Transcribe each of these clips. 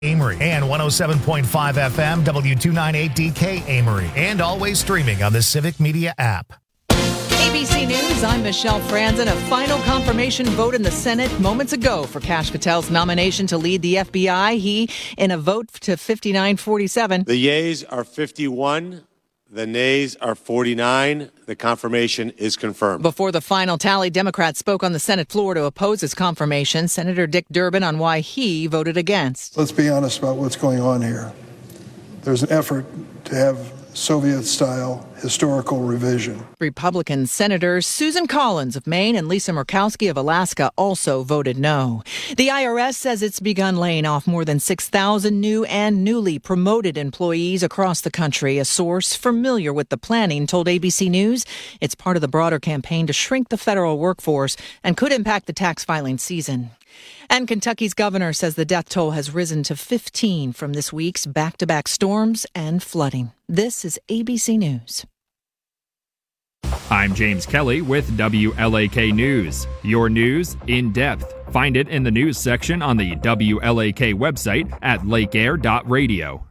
Amory and 107.5 FM W298DK Amory, and always streaming on the Civic Media app. ABC News, I'm Michelle Franzen. A final confirmation vote in the Senate moments ago for Kash Patel's nomination to lead the FBI. He in a vote to 59-47. The yeas are 51. The nays are 49. The confirmation is confirmed. Before the final tally, Democrats spoke on the Senate floor to oppose his confirmation. Senator Dick Durbin on why he voted against. Let's be honest about what's going on here. There's an effort to have Soviet-style historical revision. Republican Senators Susan Collins of Maine and Lisa Murkowski of Alaska also voted no. The IRS says it's begun laying off more than 6,000 new and newly promoted employees across the country. A source familiar with the planning told ABC News it's part of the broader campaign to shrink the federal workforce and could impact the tax filing season. And Kentucky's governor says the death toll has risen to 15 from this week's back-to-back storms and flooding. This is ABC News. I'm James Kelly with WLAK News. Your news in depth. Find it in the news section on the WLAK website at lakeair.radio.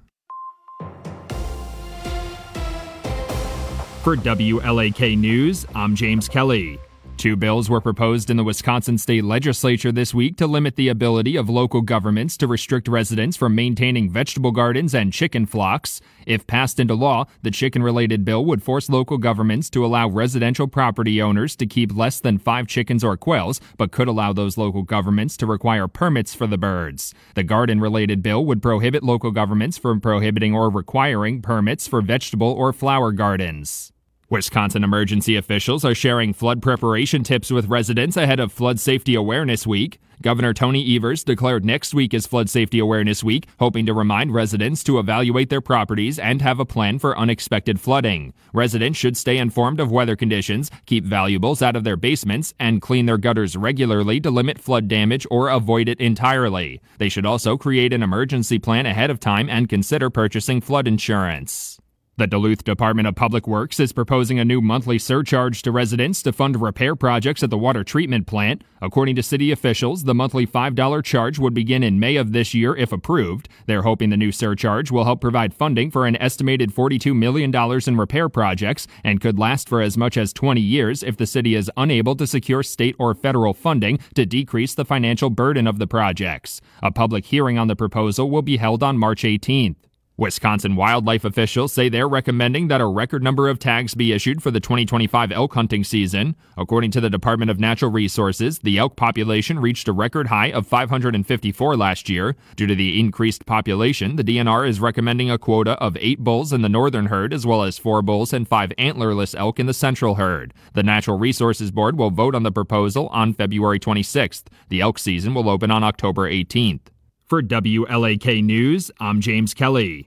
For WLAK News, I'm James Kelly. 2 bills were proposed in the Wisconsin State Legislature this week to limit the ability of local governments to restrict residents from maintaining vegetable gardens and chicken flocks. If passed into law, the chicken-related bill would force local governments to allow residential property owners to keep less than 5 chickens or quails, but could allow those local governments to require permits for the birds. The garden-related bill would prohibit local governments from prohibiting or requiring permits for vegetable or flower gardens. Wisconsin emergency officials are sharing flood preparation tips with residents ahead of Flood Safety Awareness Week. Governor Tony Evers declared next week as Flood Safety Awareness Week, hoping to remind residents to evaluate their properties and have a plan for unexpected flooding. Residents should stay informed of weather conditions, keep valuables out of their basements, and clean their gutters regularly to limit flood damage or avoid it entirely. They should also create an emergency plan ahead of time and consider purchasing flood insurance. The Duluth Department of Public Works is proposing a new monthly surcharge to residents to fund repair projects at the water treatment plant. According to city officials, the monthly $5 charge would begin in May of this year if approved. They're hoping the new surcharge will help provide funding for an estimated $42 million in repair projects and could last for as much as 20 years if the city is unable to secure state or federal funding to decrease the financial burden of the projects. A public hearing on the proposal will be held on March 18th. Wisconsin wildlife officials say they're recommending that a record number of tags be issued for the 2025 elk hunting season. According to the Department of Natural Resources, the elk population reached a record high of 554 last year. Due to the increased population, the DNR is recommending a quota of 8 bulls in the northern herd as well as 4 bulls and 5 antlerless elk in the central herd. The Natural Resources Board will vote on the proposal on February 26th. The elk season will open on October 18th. For WLAK News, I'm James Kelly.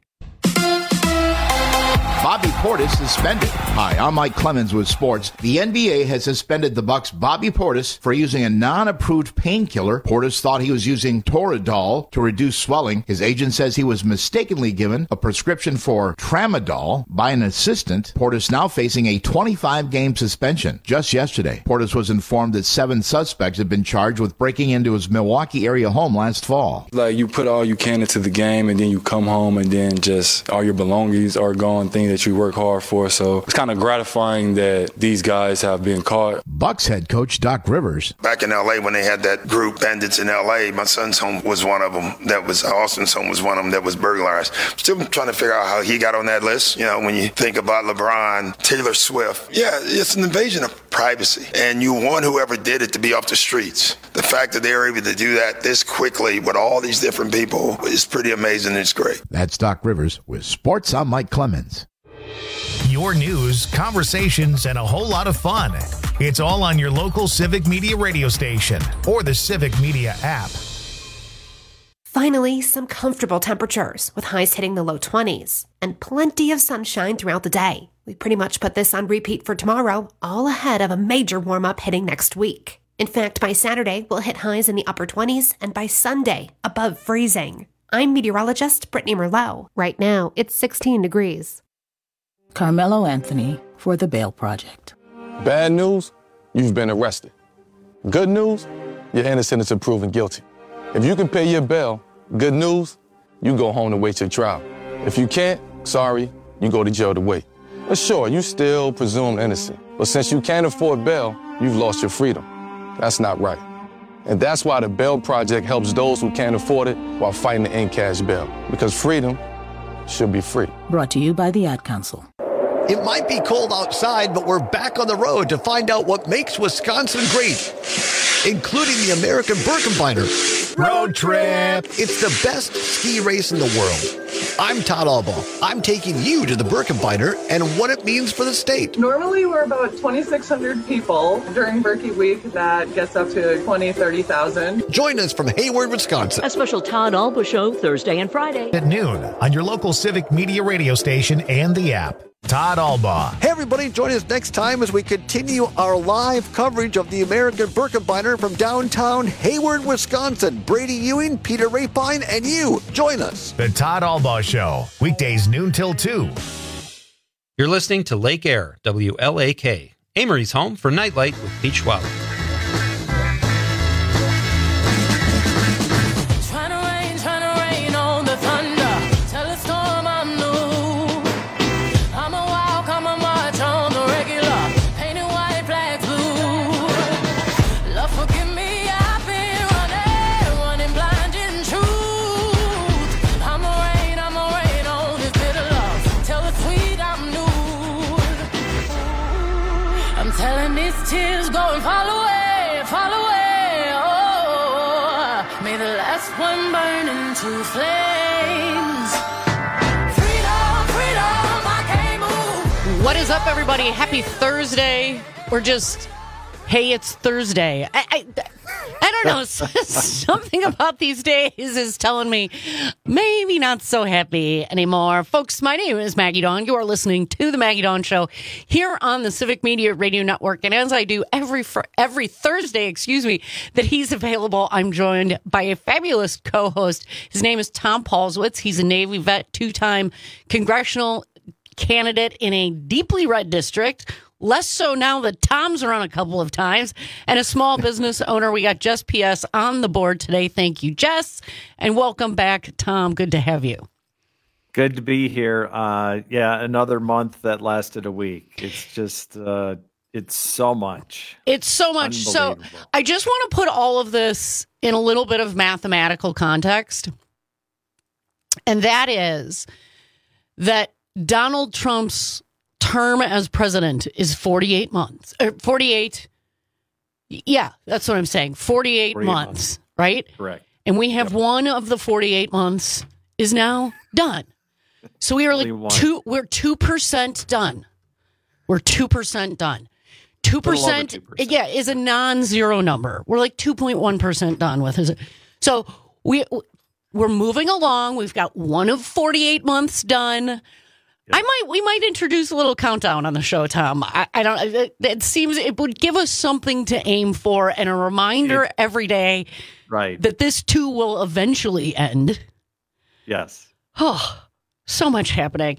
Bobby Portis suspended. Hi, I'm Mike Clemens with sports. The NBA has suspended the Bucks' Bobby Portis for using a non-approved painkiller. Portis thought he was using Toradol to reduce swelling. His agent says he was mistakenly given a prescription for Tramadol by an assistant. Portis now facing a 25-game suspension. Just yesterday, Portis was informed that 7 suspects had been charged with breaking into his Milwaukee area home last fall. Like, you put all you can into the game, and then you come home, and then just all your belongings are gone, things that you work hard for. So it's kind of gratifying that these guys have been caught. Bucks head coach Doc Rivers. Back in L.A. when they had that group, Bandits in L.A., my son's home was one of them. Austin's home was one of them that was burglarized. Still trying to figure out how he got on that list. You know, when you think about LeBron, Taylor Swift, yeah, it's an invasion of privacy. And you want whoever did it to be off the streets. The fact that they were able to do that this quickly with all these different people is pretty amazing. It's great. That's Doc Rivers with Sports. I'm Mike Clemens. Your news, conversations, and a whole lot of fun. It's all on your local Civic Media radio station or the Civic Media app. Finally, some comfortable temperatures with highs hitting the low 20s and plenty of sunshine throughout the day. We pretty much put this on repeat for tomorrow, all ahead of a major warm-up hitting next week. In fact, by Saturday, we'll hit highs in the upper 20s and by Sunday, above freezing. I'm meteorologist Brittany Merlot. Right now, it's 16 degrees. Carmelo Anthony for The Bail Project. Bad news, you've been arrested. Good news, you're innocent until proven guilty. If you can pay your bail, good news, you go home to wait your trial. If you can't, sorry, you go to jail to wait. But sure, you still presumed innocent. But since you can't afford bail, you've lost your freedom. That's not right. And that's why the Bail Project helps those who can't afford it while fighting to end cash bail. Because freedom should be free. Brought to you by the Ad Council. It might be cold outside, but we're back on the road to find out what makes Wisconsin great, including the American Birkebeiner Road Trip. It's the best ski race in the world. I'm Todd Albaugh. I'm taking you to the Birkebeiner and what it means for the state. Normally, we're about 2,600 people. During Birkie Week, that gets up to 20,000, 30,000. Join us from Hayward, Wisconsin. A special Todd Albaugh show Thursday and Friday At noon on your local Civic Media radio station and the app. Todd Albaugh. Hey, everybody, join us next time as we continue our live coverage of the American Birkebeiner from downtown Hayward, Wisconsin. Brady Ewing, Peter Rapine, and you. Join us. The Todd Albaugh Show, weekdays noon till 2. You're listening to Lake Air, WLAK, Amory's home for Nightlight with Pete Schwab. Tears going fall away, oh, may the last one burn into flames. Freedom, freedom, I can't move. What is up, everybody? Happy Thursday. Or just, hey, it's Thursday. I don't know. Something about these days is telling me maybe not so happy anymore. Folks, my name is Maggie Dawn. You are listening to The Maggie Dawn Show here on the Civic Media Radio Network. And as I do every Thursday, that he's available, I'm joined by a fabulous co-host. His name is Tom Paulswitz. He's a Navy vet, two-time congressional candidate in a deeply red district. Less so now that Tom's run a couple of times, and a small business owner. We got Jess P.S. on the board today. Thank you, Jess, and welcome back, Tom. Good to have you. Good to be here. Another month that lasted a week. It's just, it's so much. It's so much. So I just want to put all of this in a little bit of mathematical context, and that is that Donald Trump's term as president is 48 months. 48. Yeah, that's what I'm saying. 48 months, right? Correct. And we have one of the 48 months is now done. So we are like we're 2% done. We're 2% done. 2%, yeah, is a non-zero number. We're like 2.1% done with it. So we're moving along. We've got one of 48 months done. We might introduce a little countdown on the show, Tom. I don't. It seems it would give us something to aim for and a reminder every day, right, that this too will eventually end. Yes. Oh, so much happening,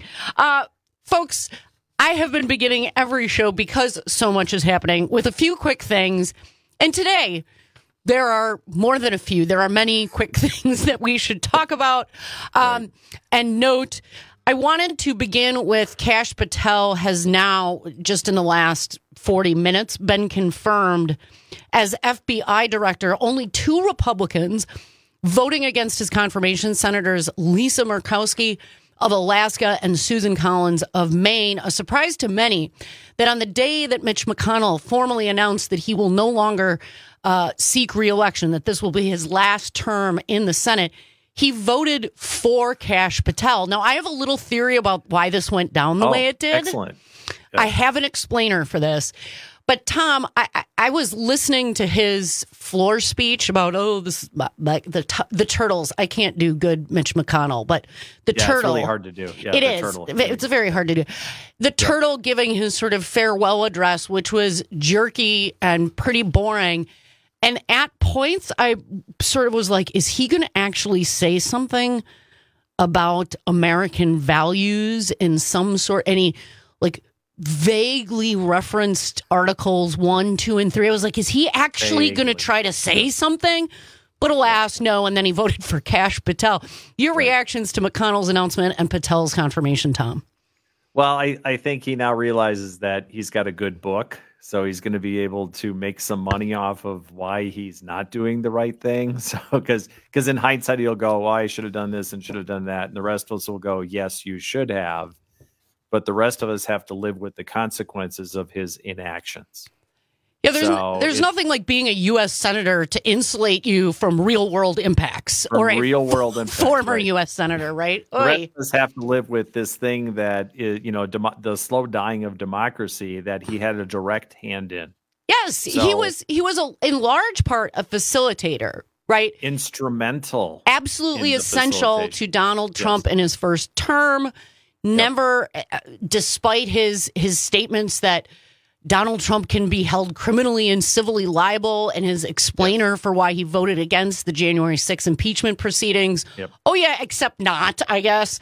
folks. I have been beginning every show because so much is happening with a few quick things, and today there are more than a few. There are many quick things that we should talk about, and note. I wanted to begin with Kash Patel has now, just in the last 40 minutes, been confirmed as FBI director. Only two Republicans voting against his confirmation, Senators Lisa Murkowski of Alaska and Susan Collins of Maine. A surprise to many that on the day that Mitch McConnell formally announced that he will no longer seek re-election, that this will be his last term in the Senate, he voted for Kash Patel. Now, I have a little theory about why this went down the way it did. Excellent. Yeah. I have an explainer for this. But, Tom, I was listening to his floor speech about, this like the turtles. I can't do good Mitch McConnell, but the turtle. It's really hard to do. Yeah, it is. It's very hard to do. The turtle giving his sort of farewell address, which was jerky and pretty boring. And at points, I sort of was like, is he going to actually say something about American values in some sort? Any, like, vaguely referenced Articles 1, 2, and 3. I was like, is he actually going to try to say something? But alas, no, and then he voted for Kash Patel. Your reactions to McConnell's announcement and Patel's confirmation, Tom? Well, I think he now realizes that he's got a good book, so he's going to be able to make some money off of why he's not doing the right thing. So, because in hindsight, he'll go, well, I should have done this and should have done that. And the rest of us will go, yes, you should have. But the rest of us have to live with the consequences of his inactions. Yeah, there's nothing like being a U.S. senator to insulate you from real world impacts, or a former U.S. senator, right? The rest of us have to live with this thing that is, the slow dying of democracy that he had a direct hand in. Yes, he was in large part a facilitator, right? Instrumental, absolutely essential to Donald Trump in his first term. Never, despite his statements that Donald Trump can be held criminally and civilly liable, and his explainer for why he voted against the January 6th impeachment proceedings. Yep. Oh, yeah, except not, I guess.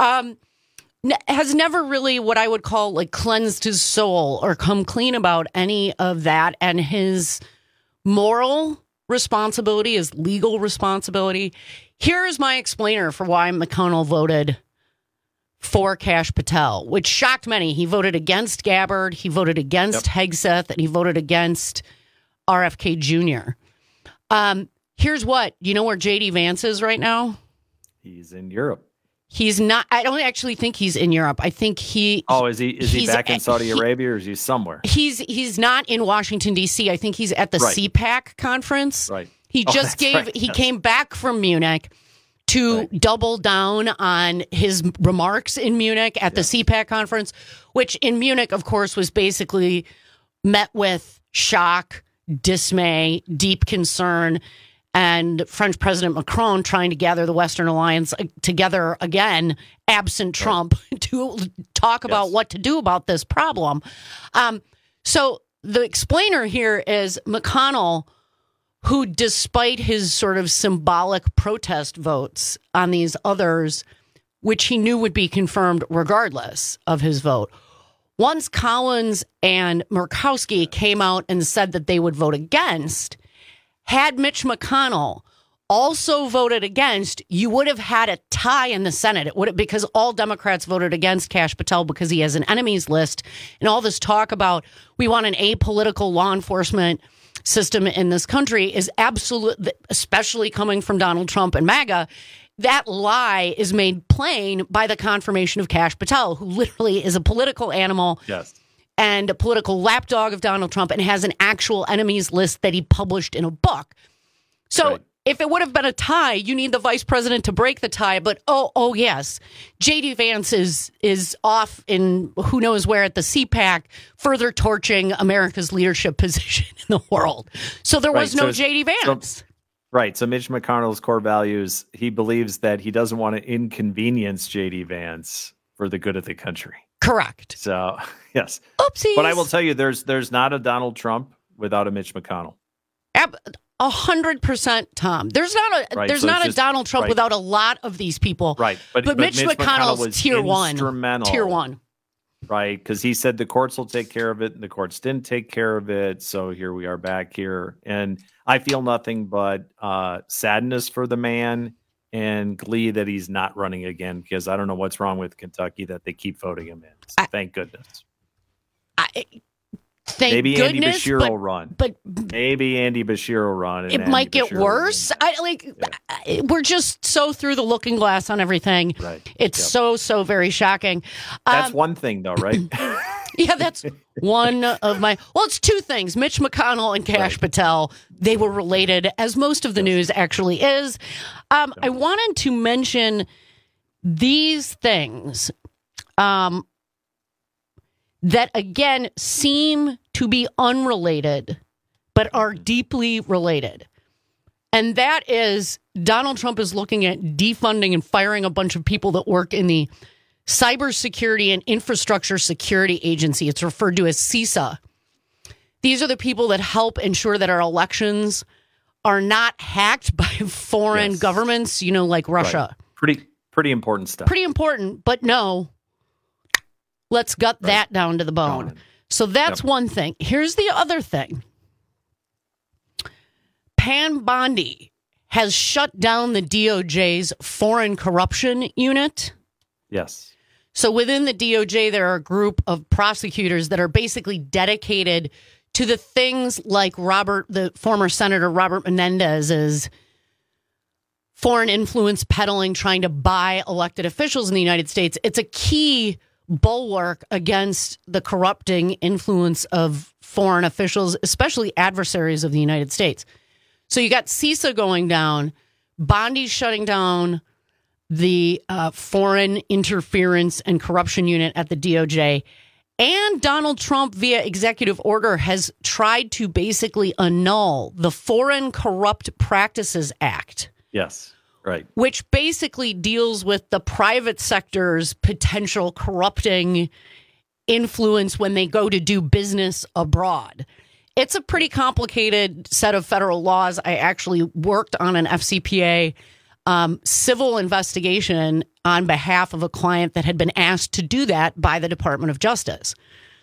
Has never really what I would call like cleansed his soul or come clean about any of that. And his moral responsibility, his legal responsibility. Here's my explainer for why McConnell voted for Kash Patel, which shocked many. He voted against Gabbard, he voted against Hegseth, and he voted against RFK Jr. Here's what. You know where J.D. Vance is right now? He's in Europe. He's not. I don't actually think he's in Europe. I think he... Oh, is he back in Saudi Arabia, or is he somewhere? He's not in Washington, D.C. I think he's at the CPAC conference. Right. He just came back from Munich to double down on his remarks in Munich at the CPAC conference, which in Munich, of course, was basically met with shock, dismay, deep concern, and French President Macron trying to gather the Western alliance together again, absent Trump, to talk about what to do about this problem. So the explainer here is McConnell, who, despite his sort of symbolic protest votes on these others, which he knew would be confirmed regardless of his vote, once Collins and Murkowski came out and said that they would vote against, had Mitch McConnell also voted against, you would have had a tie in the Senate. It would have, because all Democrats voted against Kash Patel because he has an enemies list, and all this talk about we want an apolitical law enforcement system in this country is absolute, especially coming from Donald Trump and MAGA. That lie is made plain by the confirmation of Kash Patel, who literally is a political animal and a political lapdog of Donald Trump, and has an actual enemies list that he published in a book. So if it would have been a tie, you need the vice president to break the tie. But oh yes, J.D. Vance is off in who knows where at the CPAC, further torching America's leadership position in the world. So there was no J.D. Vance. So Mitch McConnell's core values, he believes that he doesn't want to inconvenience J.D. Vance for the good of the country. Correct. So yes. Oopsies. But I will tell you, there's not a Donald Trump without a Mitch McConnell. 100%, Tom. There's not a Donald Trump without a lot of these people. Right. But Mitch McConnell's was tier one. Instrumental. Tier one. Right. Because he said the courts will take care of it, and the courts didn't take care of it. So here we are back here. And I feel nothing but sadness for the man and glee that he's not running again, because I don't know what's wrong with Kentucky that they keep voting him in. So thank goodness. Maybe Andy Bashir will run. But maybe Andy Bashir will run. It might get worse. We're just so through the looking glass on everything. Right. It's so very shocking. That's one thing, though, right? Yeah, that's one of my. Well, it's two things. Mitch McConnell and Kash Patel. They were related, as most of the news actually is. I wanted to mention these things. That, again, seem to be unrelated, but are deeply related. And that is Donald Trump is looking at defunding and firing a bunch of people that work in the Cybersecurity and Infrastructure Security Agency. It's referred to as CISA. These are the people that help ensure that our elections are not hacked by foreign governments, like Russia. Right. Pretty important stuff. Pretty important, but no. Let's gut that down to the bone. So that's one thing. Here's the other thing. Pam Bondi has shut down the DOJ's foreign corruption unit. Yes. So within the DOJ, there are a group of prosecutors that are basically dedicated to the things like the former Senator Robert Menendez's foreign influence peddling, trying to buy elected officials in the United States. It's a key bulwark against the corrupting influence of foreign officials, especially adversaries of the United States. So you got CISA going down, Bondi shutting down the foreign interference and corruption unit at the DOJ, and Donald Trump, via executive order, has tried to basically annul the Foreign Corrupt Practices Act. Yes, right. Which basically deals with the private sector's potential corrupting influence when they go to do business abroad. It's a pretty complicated set of federal laws. I actually worked on an FCPA civil investigation on behalf of a client that had been asked to do that by the Department of Justice.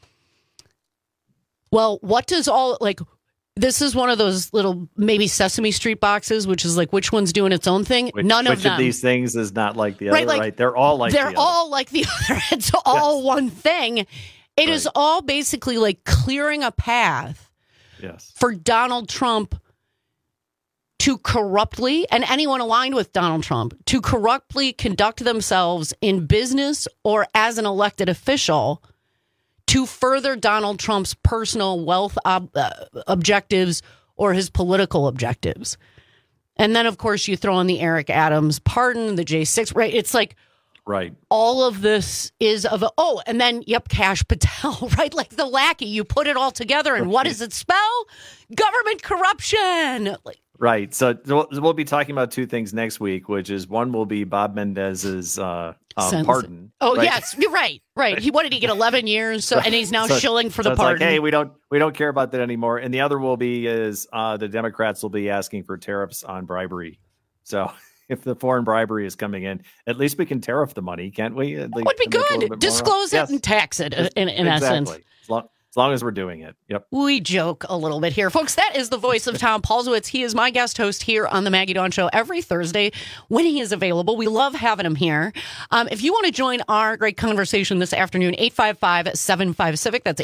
Well, what does this is one of those little maybe Sesame Street boxes, which is like, which one's doing its own thing? None of them. Which of these things is not like the other, right? They're all like the other. They're all like the other. It's all one thing. It is all basically like clearing a path for Donald Trump to corruptly, and anyone aligned with Donald Trump, to corruptly conduct themselves in business or as an elected official to further Donald Trump's personal wealth objectives or his political objectives. And then, of course, you throw in the Eric Adams pardon, the J6, right? It's like, all of this is and then, Kash Patel, right? Like the lackey, you put it all together, and what does it spell? Government corruption. Right. So we'll be talking about two things next week, which is one will be Bob Mendez's pardon. Oh, right? Yes, you're right. Right. What did he get? 11 years? And he's now shilling for the pardon. It's like, hey, we don't care about that anymore. And the other will be is the Democrats will be asking for tariffs on bribery. So if the foreign bribery is coming in, at least we can tariff the money, can't we? That would be good. Disclose it and tax it in essence. As long as we're doing it. Yep. We joke a little bit here. Folks, that is the voice of Tom Paulsowitz. He is my guest host here on the Maggie Dawn Show every Thursday when he is available. We love having him here. If you want to join our great conversation this afternoon, 855-75-CIVIC. That's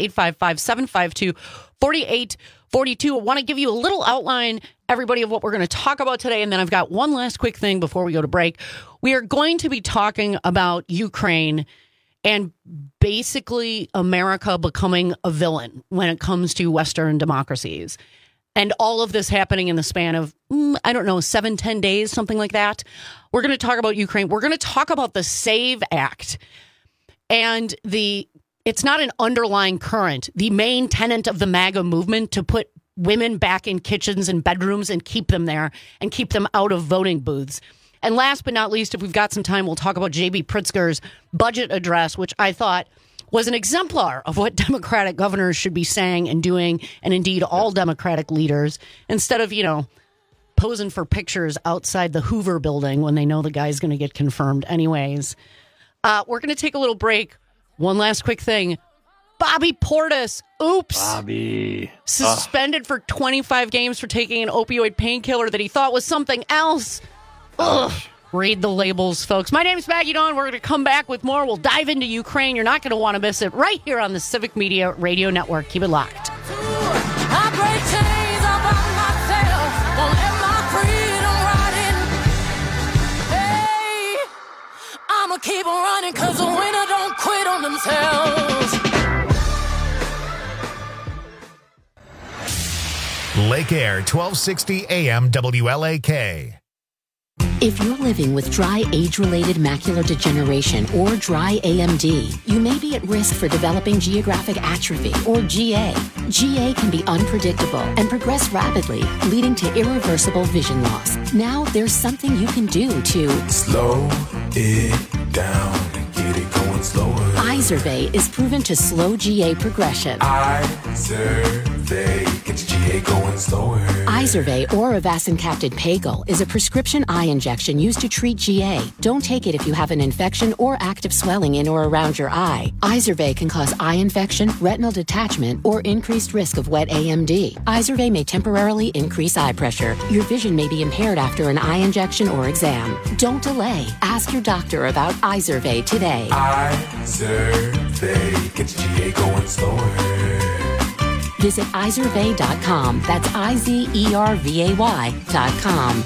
855-752-4842. I want to give you a little outline, everybody, of what we're going to talk about today. And then I've got one last quick thing before we go to break. We are going to be talking about Ukraine and basically America becoming a villain when it comes to Western democracies. And all of this happening in the span of, 7-10 days, something like that. We're going to talk about Ukraine. We're going to talk about the SAVE Act. And it's not an underlying current. The main tenet of the MAGA movement to put women back in kitchens and bedrooms and keep them there and keep them out of voting booths. And last but not least, if we've got some time, we'll talk about J.B. Pritzker's budget address, which I thought was an exemplar of what Democratic governors should be saying and doing, and indeed all Democratic leaders, instead of, posing for pictures outside the Hoover building when they know the guy's going to get confirmed anyways. We're going to take a little break. One last quick thing. Bobby Portis. Oops. Bobby. Suspended for 25 games for taking an opioid painkiller that he thought was something else. Ugh. Read the labels, folks. My name's Maggie Dawn. We're going to come back with more. We'll dive into Ukraine. You're not going to want to miss it right here on the Civic Media Radio Network. Keep it locked. I break chains all by myself. Won't let my freedom rot in. Hey, I'ma keep running because the winner don't quit on themselves. Lake Air, 1260 AM WLAK. If you're living with dry age-related macular degeneration or dry AMD, you may be at risk for developing geographic atrophy or GA. GA can be unpredictable and progress rapidly, leading to irreversible vision loss. Now there's something you can do to slow it down and get it going slower. Izervay is proven to slow GA progression. Izervay gets GA GA going slower. Izervay or avacincaptad Pagel is a prescription eye injection used to treat GA. Don't take it if you have an infection or active swelling in or around your eye. Izervay can cause eye infection, retinal detachment, or increased risk of wet AMD. Izervay may temporarily increase eye pressure. Your vision may be impaired after an eye injection or exam. Don't delay. Ask your doctor about Izervay today. Izervay gets GA going slower. Visit Izervay.com. That's IZERVAY.com.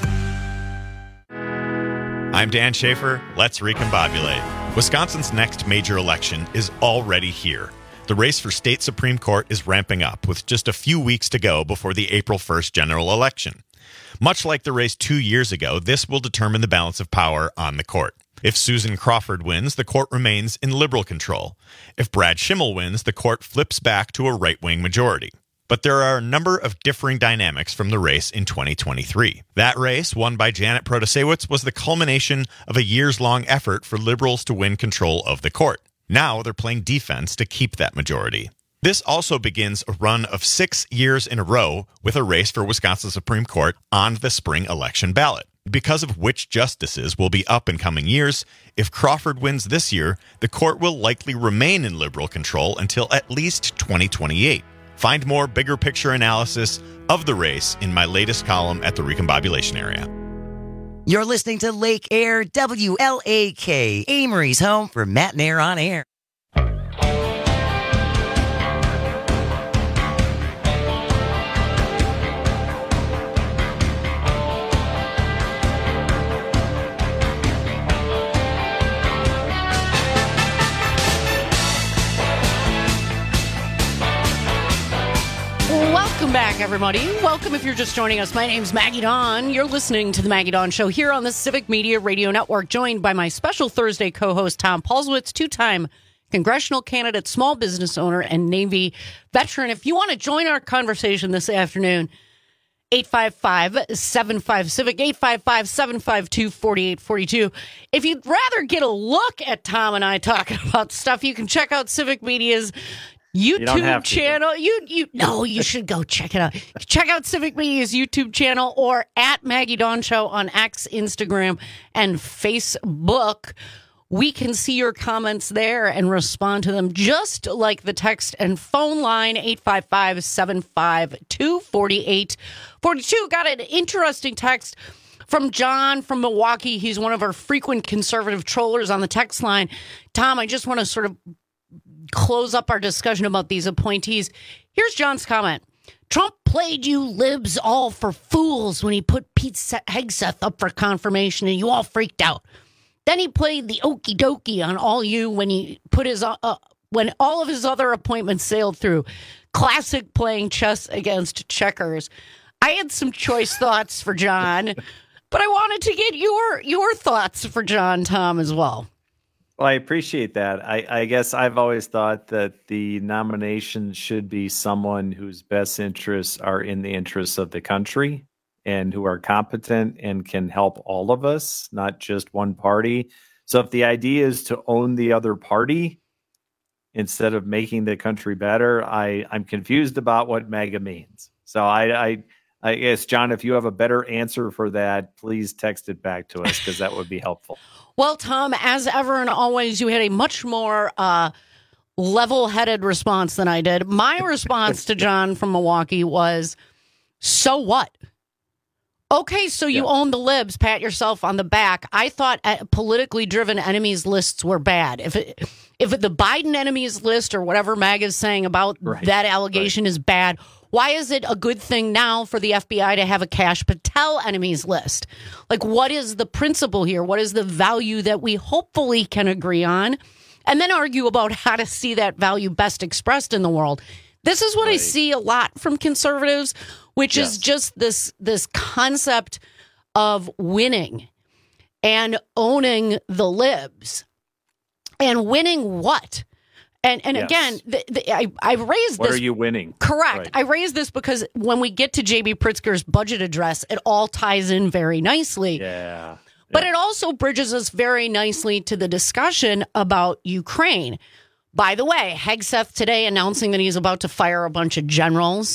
I'm Dan Schaefer. Let's recombobulate. Wisconsin's next major election is already here. The race for state Supreme Court is ramping up with just a few weeks to go before the April 1st general election. Much like the race 2 years ago, this will determine the balance of power on the court. If Susan Crawford wins, the court remains in liberal control. If Brad Schimmel wins, the court flips back to a right-wing majority. But there are a number of differing dynamics from the race in 2023. That race, won by Janet Protasiewicz, was the culmination of a years-long effort for liberals to win control of the court. Now they're playing defense to keep that majority. This also begins a run of 6 years in a row with a race for Wisconsin Supreme Court on the spring election ballot. Because of which justices will be up in coming years, if Crawford wins this year, the court will likely remain in liberal control until at least 2028. Find more bigger picture analysis of the race in my latest column at the Recombobulation Area. You're listening to Lake Air WLAK, Amory's home for Matt and Air on Air. Welcome back, everybody. Welcome if you're just joining us. My name's Maggie Dawn. You're listening to the Maggie Dawn Show here on the Civic Media Radio Network, joined by my special Thursday co-host, Tom Paulswitz, two-time congressional candidate, small business owner, and Navy veteran. If you want to join our conversation this afternoon, 855-75-CIVIC, 855-752-4842. If you'd rather get a look at Tom and I talking about stuff, you can check out Civic Media's YouTube channel. You should go check it out. Check out Civic Media's YouTube channel or at Maggie Dawn Show on X, Instagram, and Facebook. We can see your comments there and respond to them just like the text and phone line, 855-752-4842. Got an interesting text from John from Milwaukee. He's one of our frequent conservative trollers on the text line. Tom, I just want to sort of close up our discussion about these appointees. Here's John's comment. Trump played you libs all for fools when he put Pete Hegseth up for confirmation and you all freaked out. Then he played the okie dokie on all you when he put his when all of his other appointments sailed through. Classic playing chess against checkers. I had some choice thoughts for John, but I wanted to get your thoughts for John, Tom, as well. Well, I appreciate that. I guess I've always thought that the nomination should be someone whose best interests are in the interests of the country and who are competent and can help all of us, not just one party. So if the idea is to own the other party instead of making the country better, I'm confused about what MAGA means. So I guess, John, if you have a better answer for that, please text it back to us because that would be helpful. Well, Tom, as ever and always, you had a much more level-headed response than I did. My response to John from Milwaukee was, so what? Okay, so you own the libs, pat yourself on the back. I thought politically driven enemies lists were bad. If the Biden enemies list or whatever MAGA is saying about that allegation is bad, why is it a good thing now for the FBI to have a Kash Patel enemies list? Like, what is the principle here? What is the value that we hopefully can agree on? And then argue about how to see that value best expressed in the world. This is what I see a lot from conservatives, which is just this concept of winning and owning the libs. And winning what? And again, I raised this. What are you winning? Correct. Right. I raised this because when we get to J.B. Pritzker's budget address, it all ties in very nicely. Yeah. But it also bridges us very nicely to the discussion about Ukraine. By the way, Hegseth today announcing that he's about to fire a bunch of generals.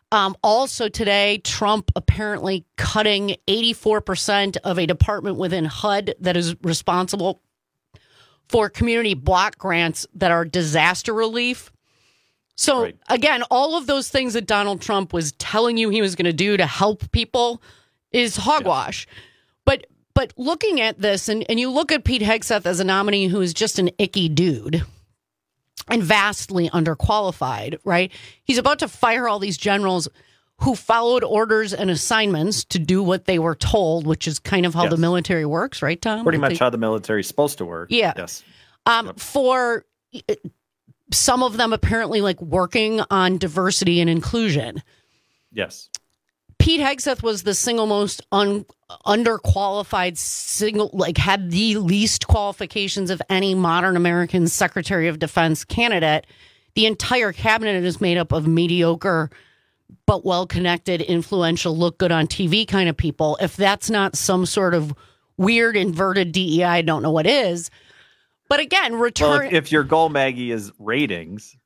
Also today, Trump apparently cutting 84% of a department within HUD that is responsible for community block grants that are disaster relief. So again, all of those things that Donald Trump was telling you he was going to do to help people is hogwash. But looking at this, and you look at Pete Hegseth as a nominee who is just an icky dude and vastly underqualified, right? He's about to fire all these generals who followed orders and assignments to do what they were told, which is kind of how the military works, right, Tom? Pretty much how the military is supposed to work. Yeah. Yes. For some of them apparently like working on diversity and inclusion. Yes. Pete Hegseth was the single most underqualified, had the least qualifications of any modern American Secretary of Defense candidate. The entire cabinet is made up of mediocre but well-connected, influential, look good on TV kind of people. If that's not some sort of weird inverted DEI, I don't know what is. But again, if your goal, Maggie, is ratings,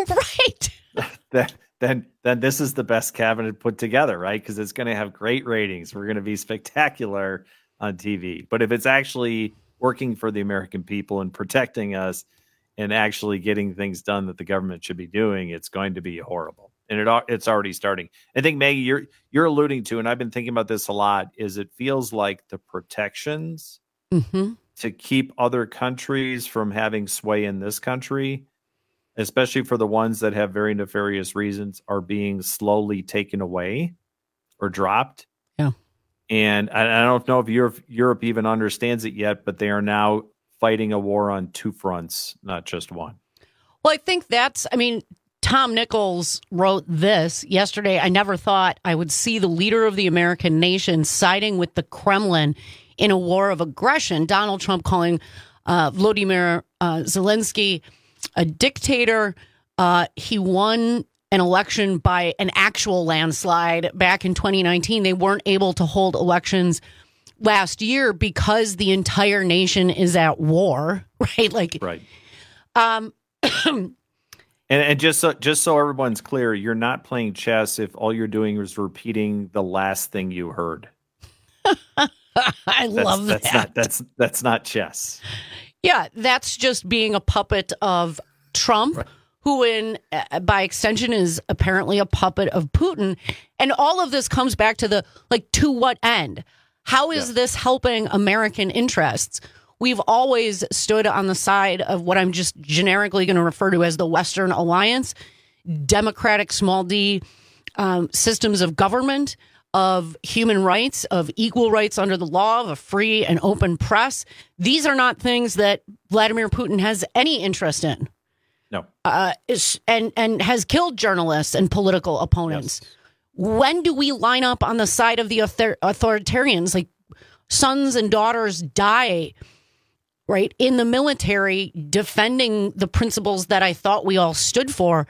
right? Then this is the best cabinet put together, right? Because it's going to have great ratings. We're going to be spectacular on TV. But if it's actually working for the American people and protecting us and actually getting things done that the government should be doing, it's going to be horrible. And it's already starting. I think, Maggie, you're alluding to, and I've been thinking about this a lot, is it feels like the protections to keep other countries from having sway in this country, especially for the ones that have very nefarious reasons, are being slowly taken away or dropped. Yeah. And I don't know if Europe even understands it yet, but they are now fighting a war on two fronts, not just one. Well, I think Tom Nichols wrote this yesterday. I never thought I would see the leader of the American nation siding with the Kremlin in a war of aggression. Donald Trump calling Volodymyr Zelensky a dictator. He won an election by an actual landslide back in 2019. They weren't able to hold elections last year because the entire nation is at war, right? Right. And just so everyone's clear, you're not playing chess if all you're doing is repeating the last thing you heard. I love that. That's not chess. Yeah, that's just being a puppet of Trump, who by extension is apparently a puppet of Putin. And all of this comes back to to what end? How is this helping American interests? We've always stood on the side of what I'm just generically going to refer to as the Western Alliance, democratic small d systems of government, of human rights, of equal rights under the law, of a free and open press. These are not things that Vladimir Putin has any interest in. No. And has killed journalists and political opponents. Yes. When do we line up on the side of the authoritarians? Like, sons and daughters die, right, in the military defending the principles that I thought we all stood for.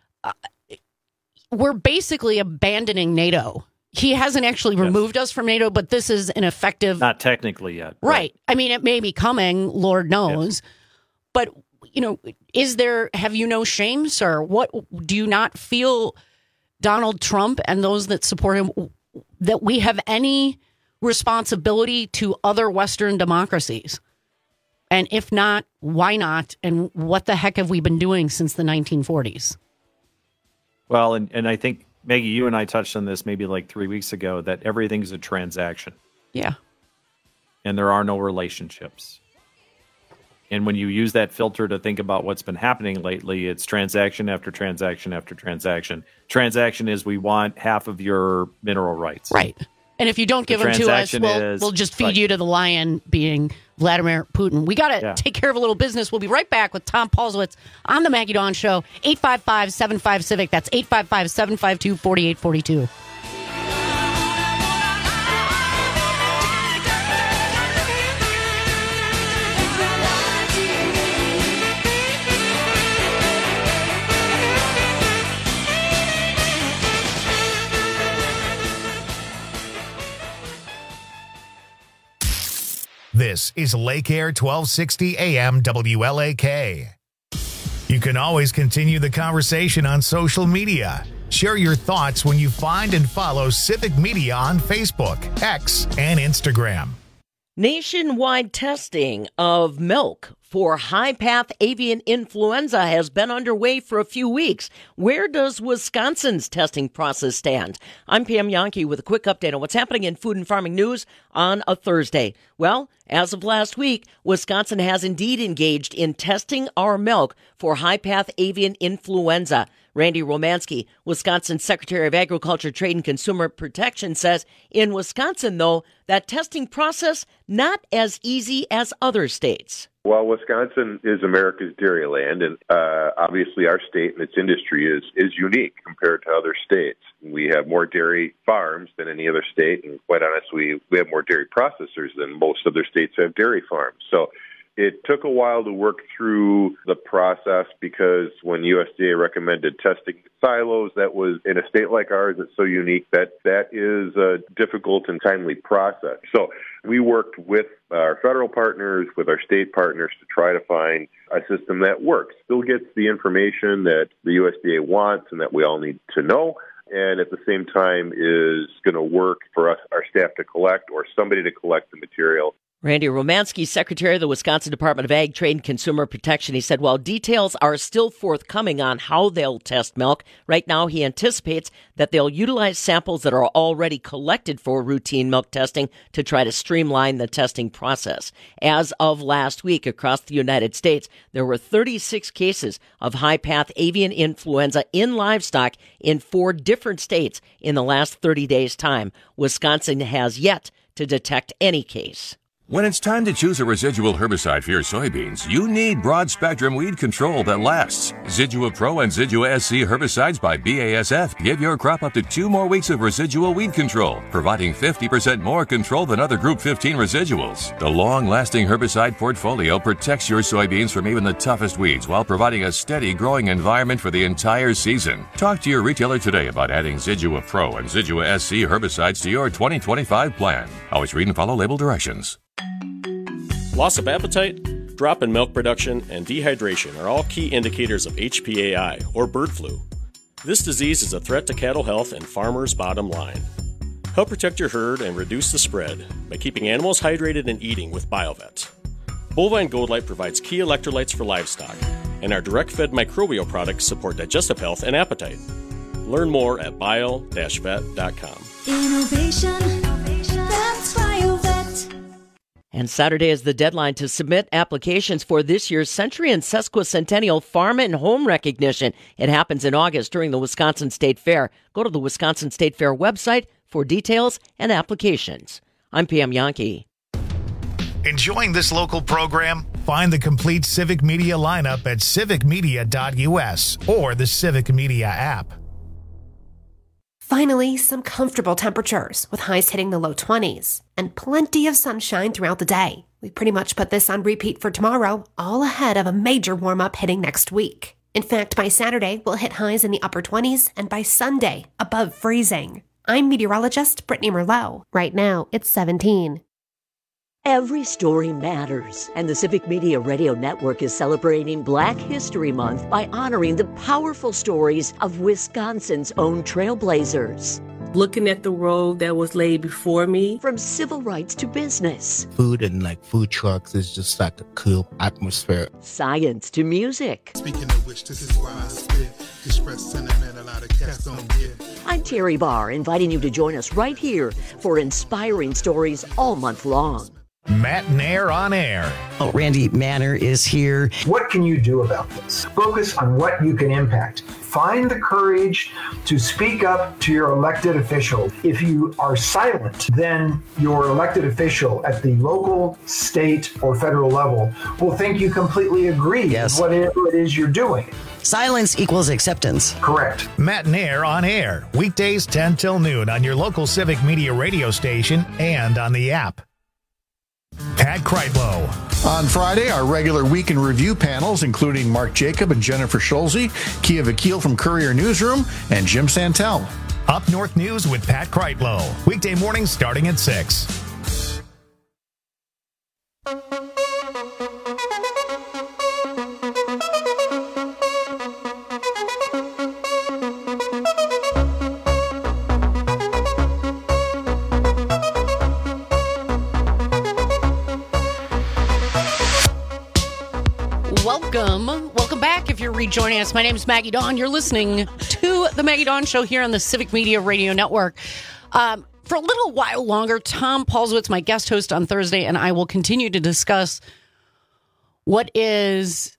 We're basically abandoning NATO. He hasn't actually removed us from NATO, but this is an effective... Not technically yet. Right. I mean, it may be coming, Lord knows. Yes. But, have you no shame, sir? What do you not feel, Donald Trump and those that support him, that we have any responsibility to other Western democracies? And if not, why not? And what the heck have we been doing since the 1940s? Well, and I think, Maggie, you and I touched on this maybe 3 weeks ago, that everything's a transaction. Yeah. And there are no relationships. And when you use that filter to think about what's been happening lately, it's transaction after transaction after transaction. Transaction is, we want half of your mineral rights. Right. And if you don't give them to us, we'll just feed you to the lion, being Vladimir Putin. We got to take care of a little business. We'll be right back with Tom Paulsowitz on the Maggie Dawn Show. 855-75-CIVIC. That's 855-752-4842. This is Lake Air 1260 AM WLAK. You can always continue the conversation on social media. Share your thoughts when you find and follow Civic Media on Facebook, X, and Instagram. Nationwide testing of milk for high-path avian influenza has been underway for a few weeks. Where does Wisconsin's testing process stand? I'm Pam Yankee with a quick update on what's happening in food and farming news on a Thursday. Well, as of last week, Wisconsin has indeed engaged in testing our milk for high-path avian influenza. Randy Romansky, Wisconsin Secretary of Agriculture, Trade, and Consumer Protection, says in Wisconsin, though, that testing process not as easy as other states. Well, Wisconsin is America's dairy land, and obviously our state and its industry is unique compared to other states. We have more dairy farms than any other state, and quite honestly, we have more dairy processors than most other states have dairy farms. So it took a while to work through the process because when USDA recommended testing silos, that was in a state like ours, it's so unique that is a difficult and timely process. So we worked with our federal partners, with our state partners to try to find a system that works, still gets the information that the USDA wants and that we all need to know, and at the same time is going to work for us, our staff to collect or somebody to collect the material. Randy Romansky, Secretary of the Wisconsin Department of Ag, Trade, and Consumer Protection, he said while details are still forthcoming on how they'll test milk, right now he anticipates that they'll utilize samples that are already collected for routine milk testing to try to streamline the testing process. As of last week across the United States, there were 36 cases of high-path avian influenza in livestock in 4 different states in the last 30 days' time. Wisconsin has yet to detect any case. When it's time to choose a residual herbicide for your soybeans, you need broad-spectrum weed control that lasts. Zidua Pro and Zidua SC herbicides by BASF give your crop up to 2 more weeks of residual weed control, providing 50% more control than other Group 15 residuals. The long-lasting herbicide portfolio protects your soybeans from even the toughest weeds while providing a steady growing environment for the entire season. Talk to your retailer today about adding Zidua Pro and Zidua SC herbicides to your 2025 plan. Always read and follow label directions. Loss of appetite, drop in milk production, and dehydration are all key indicators of HPAI, or bird flu. This disease is a threat to cattle health and farmers' bottom line. Help protect your herd and reduce the spread by keeping animals hydrated and eating with BioVet. Bovine Gold Light provides key electrolytes for livestock, and our direct-fed microbial products support digestive health and appetite. Learn more at bio-vet.com. Innovation, that's BioVet. And Saturday is the deadline to submit applications for this year's Century and Sesquicentennial Farm and Home Recognition. It happens in August during the Wisconsin State Fair. Go to the Wisconsin State Fair website for details and applications. I'm Pam Yankee. Enjoying this local program? Find the complete Civic Media lineup at civicmedia.us or the Civic Media app. Finally, some comfortable temperatures with highs hitting the low 20s and plenty of sunshine throughout the day. We pretty much put this on repeat for tomorrow, all ahead of a major warm-up hitting next week. In fact, by Saturday, we'll hit highs in the upper 20s and by Sunday, above freezing. I'm meteorologist Brittany Merlot. Right now, it's 17. Every story matters, and the Civic Media Radio Network is celebrating Black History Month by honoring the powerful stories of Wisconsin's own trailblazers. Looking at the road that was laid before me. From civil rights to business. Food and food trucks is just like a cool atmosphere. Science to music. Speaking of which, this is why I spit. Express sentiment a lot of cats don't get. I'm Terry Barr, inviting you to join us right here for inspiring stories all month long. Matt Nair on air. Oh, Randy Manor is here. What can you do about this? Focus on what you can impact. Find the courage to speak up to your elected official. If you are silent, then your elected official at the local, state, or federal level will think you completely agree with whatever it is you're doing. Silence equals acceptance. Correct. Matt Nair on air. Weekdays 10 till noon on your local Civic Media radio station and on the app. Pat Kreitlow. On Friday, our regular week in review panels, including Mark Jacob and Jennifer Schulze, Kia Vakil from Courier Newsroom, and Jim Santel. Up North News with Pat Kreitlow. Weekday mornings starting at 6. Welcome back if you're rejoining us. My name is Maggie Dawn. You're listening to the Maggie Dawn Show here on the Civic Media Radio Network. For a little while longer, Tom Paulswitz, my guest host on Thursday, and I will continue to discuss what is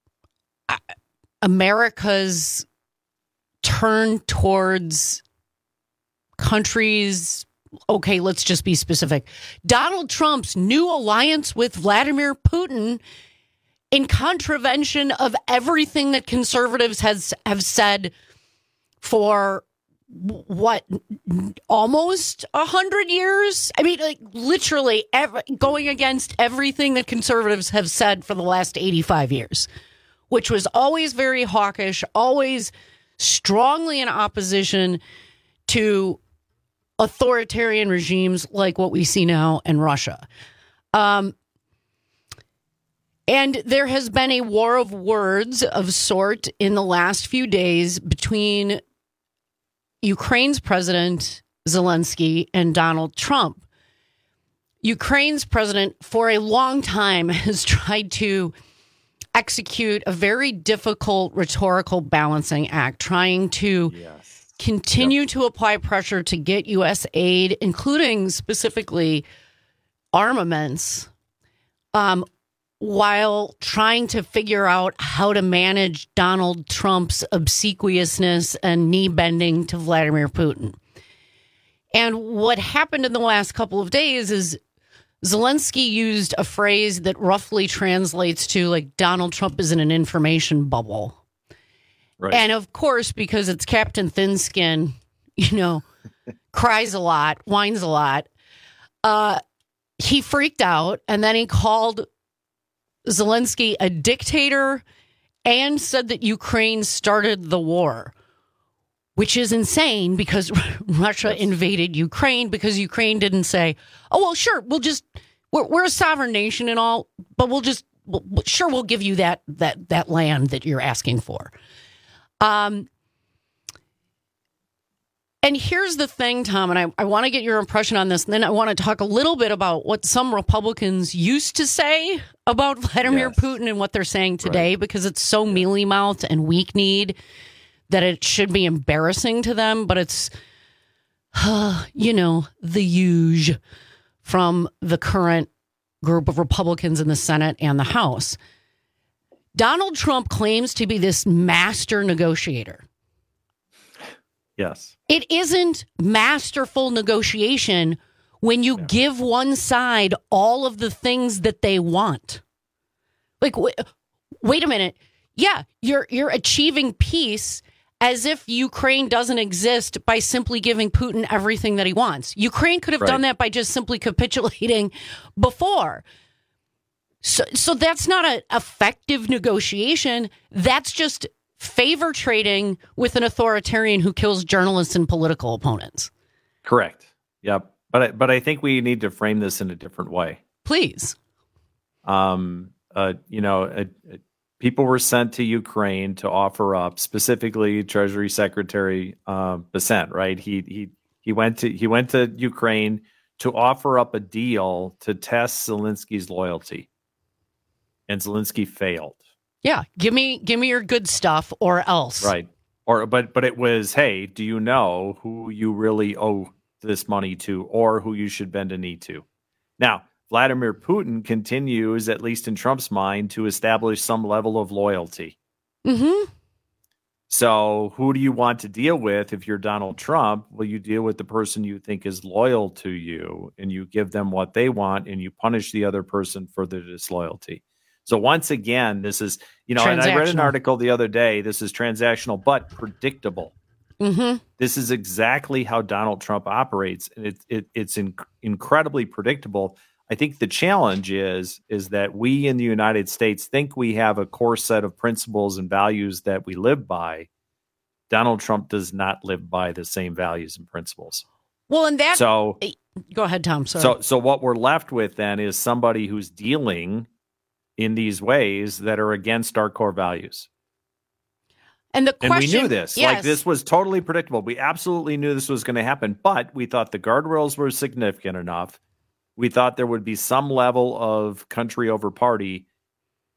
America's turn towards countries. Okay, let's just be specific. Donald Trump's new alliance with Vladimir Putin in contravention of everything that conservatives have said for what, almost 100 years? I mean, like literally going against everything that conservatives have said for the last 85 years, which was always very hawkish, always strongly in opposition to authoritarian regimes like what we see now in Russia. And there has been a war of words of sort in the last few days between Ukraine's president Zelensky and Donald Trump. Ukraine's president for a long time has tried to execute a very difficult rhetorical balancing act, trying to continue to apply pressure to get U.S. aid, including specifically armaments, while trying to figure out how to manage Donald Trump's obsequiousness and knee bending to Vladimir Putin. And what happened in the last couple of days is Zelensky used a phrase that roughly translates to like Donald Trump is in an information bubble. Right. And of course, because it's Captain Thinskin, cries a lot, whines a lot, he freaked out and then he called Zelensky a dictator and said that Ukraine started the war, which is insane because Russia invaded Ukraine because Ukraine didn't say, oh, well, sure, we're a sovereign nation and all, but we'll give you that land that you're asking for. And here's the thing, Tom, and I want to get your impression on this, and then I want to talk a little bit about what some Republicans used to say about Vladimir Putin and what they're saying today, because it's so mealy-mouthed and weak-kneed that it should be embarrassing to them, but it's, the huge from the current group of Republicans in the Senate and the House. Donald Trump claims to be this master negotiator. Yes. It isn't masterful negotiation when you give one side all of the things that they want. Like, wait a minute. Yeah, you're achieving peace as if Ukraine doesn't exist by simply giving Putin everything that he wants. Ukraine could have done that by just simply capitulating before. So that's not an effective negotiation. That's just favor trading with an authoritarian who kills journalists and political opponents. Correct. Yep. But I think we need to frame this in a different way. Please. People were sent to Ukraine to offer up, specifically Treasury Secretary Bessent, right? He went to Ukraine to offer up a deal to test Zelensky's loyalty, and Zelensky failed. Yeah, give me your good stuff or else. Right. But it was, hey, do you know who you really owe this money to or who you should bend a knee to? Now, Vladimir Putin continues, at least in Trump's mind, to establish some level of loyalty. Mm-hmm. So who do you want to deal with if you're Donald Trump? Well, you deal with the person you think is loyal to you, and you give them what they want, and you punish the other person for their disloyalty. So once again, this is, and I read an article the other day, this is transactional, but predictable. Mm-hmm. This is exactly how Donald Trump operates. And it's incredibly predictable. I think the challenge is that we in the United States think we have a core set of principles and values that we live by. Donald Trump does not live by the same values and principles. Well, and that... So, go ahead, Tom. Sorry. So what we're left with then is somebody who's dealing in these ways that are against our core values. And the question, and we knew this. Yes. Like, this was totally predictable. We absolutely knew this was going to happen, but we thought the guardrails were significant enough. We thought there would be some level of country over party,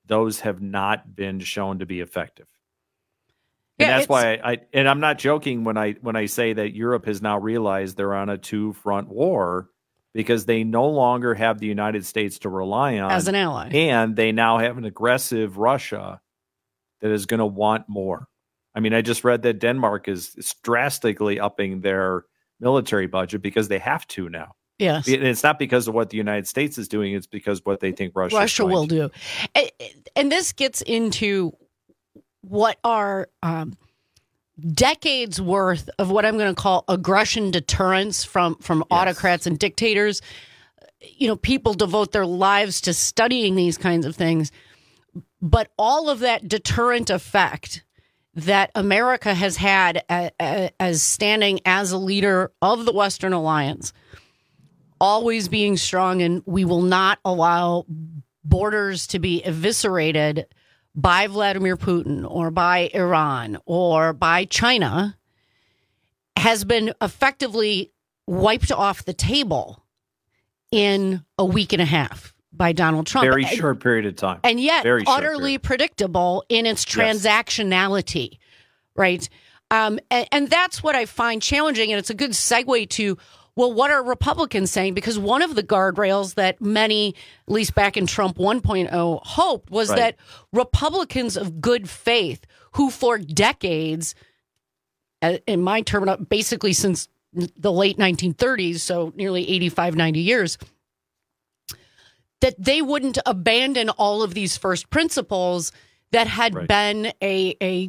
those have not been shown to be effective. And Yeah, that's why I'm not joking when I say that Europe has now realized they're on a two-front war, because they no longer have the United States to rely on as an ally. And they now have an aggressive Russia that is going to want more. I mean, I just read that Denmark is drastically upping their military budget because they have to now. Yes. And it's not because of what the United States is doing. It's because what they think Russia will do. And this gets into what are decades worth of what I'm going to call aggression deterrence from autocrats and dictators. You know, people devote their lives to studying these kinds of things. But all of that deterrent effect that America has had as standing as a leader of the Western Alliance, always being strong, and we will not allow borders to be eviscerated by Vladimir Putin or by Iran or by China, has been effectively wiped off the table in a week and a half by Donald Trump. Very short period of time. And yet Very short utterly predictable in its transactionality, right? And that's what I find challenging, and it's a good segue to, well, what are Republicans saying? Because one of the guardrails that many, at least back in Trump 1.0, hoped was that Republicans of good faith, who for decades, in my term, basically since the late 1930s, so nearly 85, 90 years, that they wouldn't abandon all of these first principles that had been a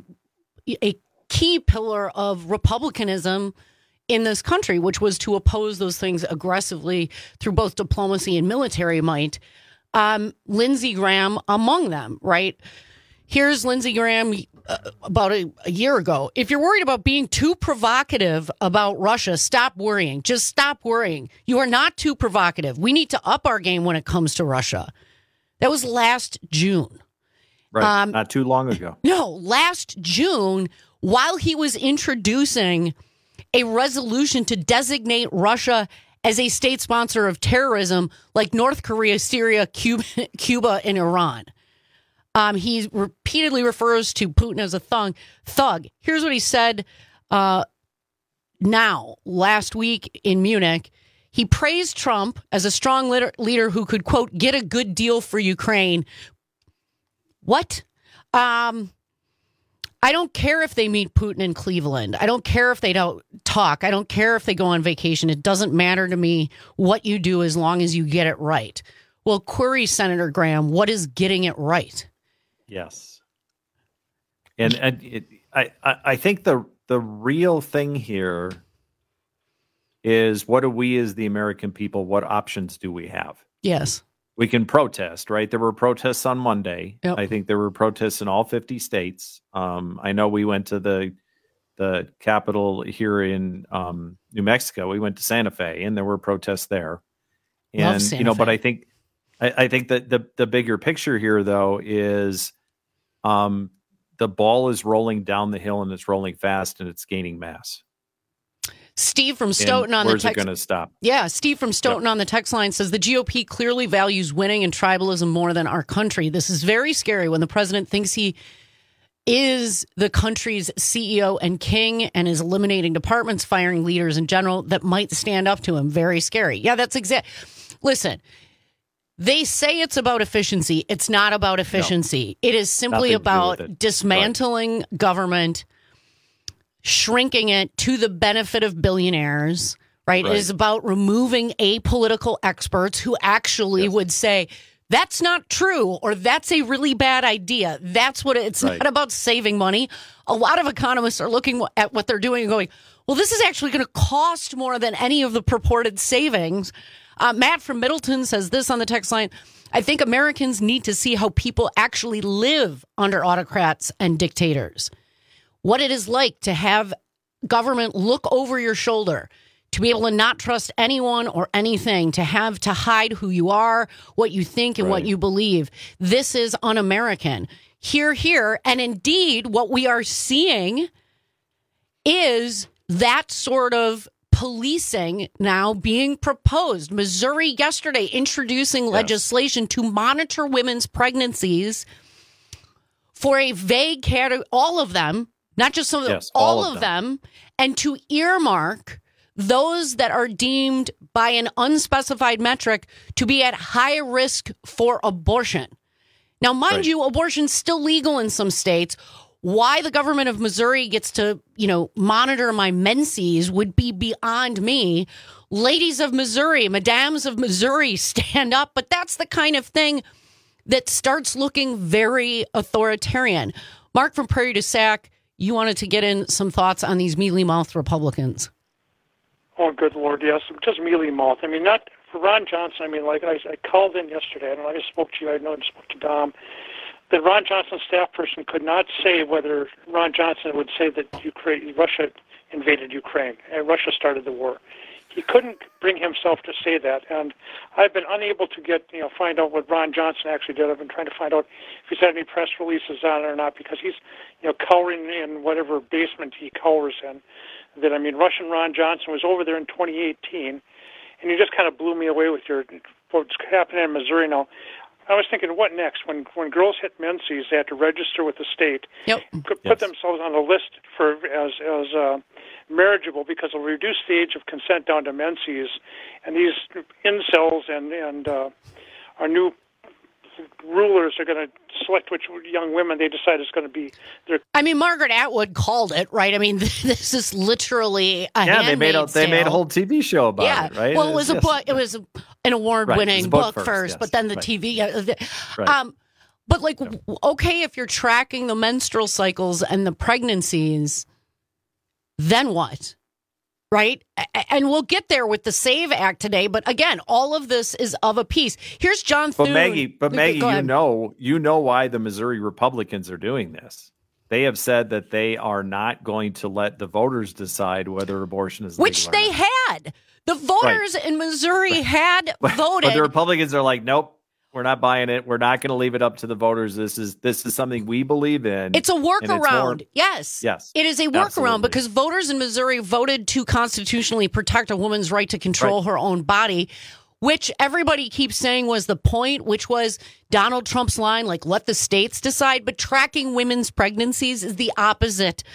key pillar of republicanism in this country, which was to oppose those things aggressively through both diplomacy and military might. Lindsey Graham among them, right? Here's Lindsey Graham about a year ago. If you're worried about being too provocative about Russia, stop worrying. Just stop worrying. You are not too provocative. We need to up our game when it comes to Russia. That was last June. Right. Not too long ago. No, last June, while he was introducing a resolution to designate Russia as a state sponsor of terrorism like North Korea, Syria, Cuba, and Iran. He repeatedly refers to Putin as a thug. Here's what he said last week in Munich. He praised Trump as a strong leader who could, quote, get a good deal for Ukraine. What? I don't care if they meet Putin in Cleveland. I don't care if they don't talk. I don't care if they go on vacation. It doesn't matter to me what you do as long as you get it right. Well, query Senator Graham, what is getting it right? Yes. And I think the real thing here is, what do we as the American people, what options do we have? Yes. We can protest, right? There were protests on Monday. Yep. I think there were protests in all 50 states. I know we went to the Capitol here in New Mexico. We went to Santa Fe, and there were protests there. And but I think that the bigger picture here, though, is the ball is rolling down the hill, and it's rolling fast, and it's gaining mass. Steve from Stoughton on the text. Where's it going to stop? Yeah, Steve from Stoughton on the text line says the GOP clearly values winning and tribalism more than our country. This is very scary when the president thinks he is the country's CEO and king and is eliminating departments, firing leaders in general that might stand up to him. Very scary. Yeah, that's exact. Listen, they say it's about efficiency. It's not about efficiency. No, it is simply about dismantling government, shrinking it to the benefit of billionaires, right? It is about removing apolitical experts who actually would say, that's not true, or that's a really bad idea. That's what it's not about saving money. A lot of economists are looking at what they're doing and going, well, this is actually going to cost more than any of the purported savings. Matt from Middleton says this on the text line. I think Americans need to see how people actually live under autocrats and dictators. What it is like to have government look over your shoulder, to be able to not trust anyone or anything, to have to hide who you are, what you think, and what you believe. This is un-American. Here. And indeed, what we are seeing is that sort of policing now being proposed. Missouri yesterday introducing legislation to monitor women's pregnancies for a vague category, all of them, not just some of them, Yes, all of them, and to earmark those that are deemed by an unspecified metric to be at high risk for abortion. Now, mind you, abortion's still legal in some states. Why the government of Missouri gets to, monitor my menses would be beyond me. Ladies of Missouri, madams of Missouri, stand up. But that's the kind of thing that starts looking very authoritarian. Mark from Prairie du Sac, you wanted to get in some thoughts on these mealy-mouthed Republicans. Oh, good Lord, yes. Just mealy-mouthed. I mean, not for Ron Johnson. I mean, like I called in yesterday. I don't know, I spoke to you. I know I spoke to Dom. That Ron Johnson's staff person could not say whether Ron Johnson would say that Russia invaded Ukraine and Russia started the war. He couldn't bring himself to say that, and I've been unable to find out what Ron Johnson actually did. I've been trying to find out if he's had any press releases on it or not, because he's, cowering in whatever basement he cowers in. Russian Ron Johnson was over there in 2018, and you just kind of blew me away with what's happening in Missouri now. I was thinking, what next? When girls hit menses, they have to register with the state, put themselves on the list as marriageable, because it'll reduce the age of consent down to menses, and these incels and our new rulers are going to select which young women they decide is going to be their. Margaret Atwood called it, right? this is literally a Handmaid's they made a Tale. whole TV show about it, right? Well, it was a book. It was an award-winning book first, but then the TV. But okay, if you're tracking the menstrual cycles and the pregnancies, then what? Right? And we'll get there with the SAVE Act today. But again, all of this is of a piece. Here's John Thune. But Maggie, you know why the Missouri Republicans are doing this. They have said that they are not going to let the voters decide whether abortion is legal. Which they had. The voters in Missouri had voted. But the Republicans are like, nope. We're not buying it. We're not going to leave it up to the voters. This is something we believe in. It's a workaround. Yes. It is a workaround because voters in Missouri voted to constitutionally protect a woman's right to control her own body, which everybody keeps saying was the point, which was Donald Trump's line, let the states decide. But tracking women's pregnancies is the opposite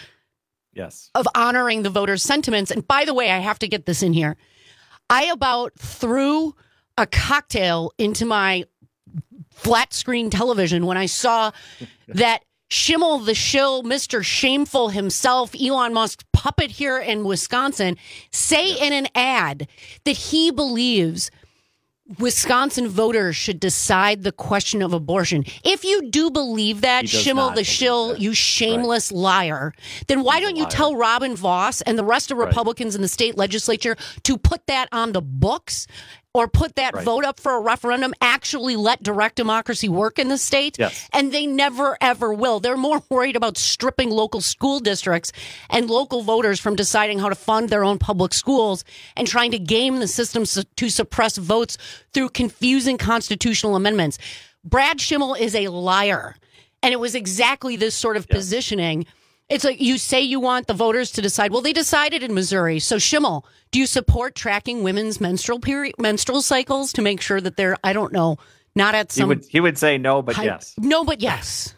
of honoring the voters' sentiments. And by the way, I have to get this in here. I about threw a cocktail into my flat screen television when I saw that Schimmel the shill, Mr. Shameful himself, Elon Musk's puppet here in Wisconsin, say in an ad that he believes Wisconsin voters should decide the question of abortion. If you do believe that, Schimmel the shill, you shameless liar, then why don't you tell Robin Vos and the rest of Republicans in the state legislature to put that on the books? Or put that vote up for a referendum, actually let direct democracy work in the state. And they never, ever will. They're more worried about stripping local school districts and local voters from deciding how to fund their own public schools and trying to game the system to suppress votes through confusing constitutional amendments. Brad Schimmel is a liar. And it was exactly this sort of positioning. It's like you say you want the voters to decide. Well, they decided in Missouri. So, Schimmel, do you support tracking women's menstrual cycles to make sure that they're, I don't know, not at some... He would say no, but yes. No, but yes.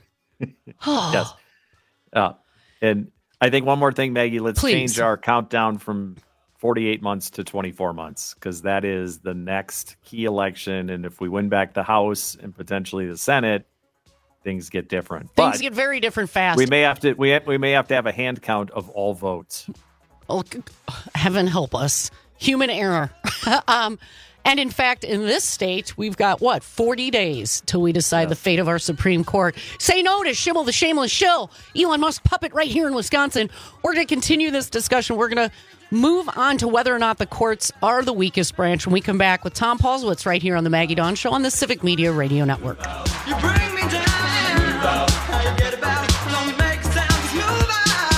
Yes. And I think one more thing, Maggie, let's change our countdown from 48 months to 24 months, because that is the next key election. And if we win back the House and potentially the Senate, things get different. Things get very different fast. We may have to have a hand count of all votes. Oh, heaven help us. Human error. And in fact, in this state, we've got 40 days till we decide the fate of our Supreme Court. Say no to Schimmel the shameless shill, Elon Musk puppet right here in Wisconsin. We're going to continue this discussion. We're going to move on to whether or not the courts are the weakest branch when we come back with Tom Paulswitz right here on the Maggie Dawn Show on the Civic Media Radio Network. You bring me down. How you get about it? Don't make sounds, move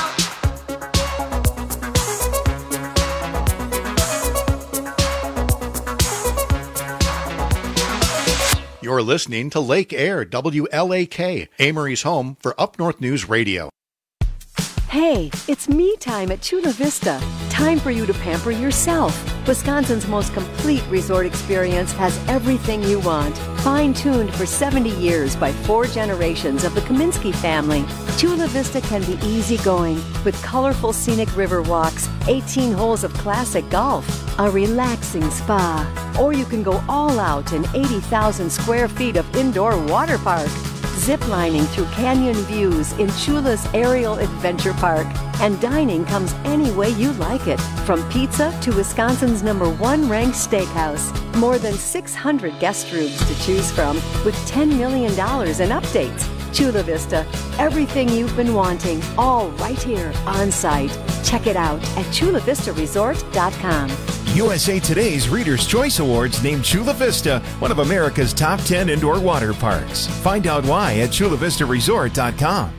out. You're listening to Lake Air, WLAK, Amory's home for Up North News Radio. Hey, it's me time at Chula Vista. Time time for you to pamper yourself. Wisconsin's most complete resort experience has everything you want. Fine-tuned for 70 years by 4 generations of the Kaminsky family, Chula Vista can be easygoing with colorful scenic river walks, 18 holes of classic golf, a relaxing spa, or you can go all out in 80,000 square feet of indoor water park. Ziplining through canyon views in Chula's Aerial Adventure Park. And dining comes any way you like it, from pizza to Wisconsin's #1 ranked steakhouse. More than 600 guest rooms to choose from, with $10 million in updates. Chula Vista, everything you've been wanting, all right here on site. Check it out at chulavistaresort.com. USA Today's Reader's Choice Awards named Chula Vista one of America's top 10 indoor water parks. Find out why at chulavistaresort.com.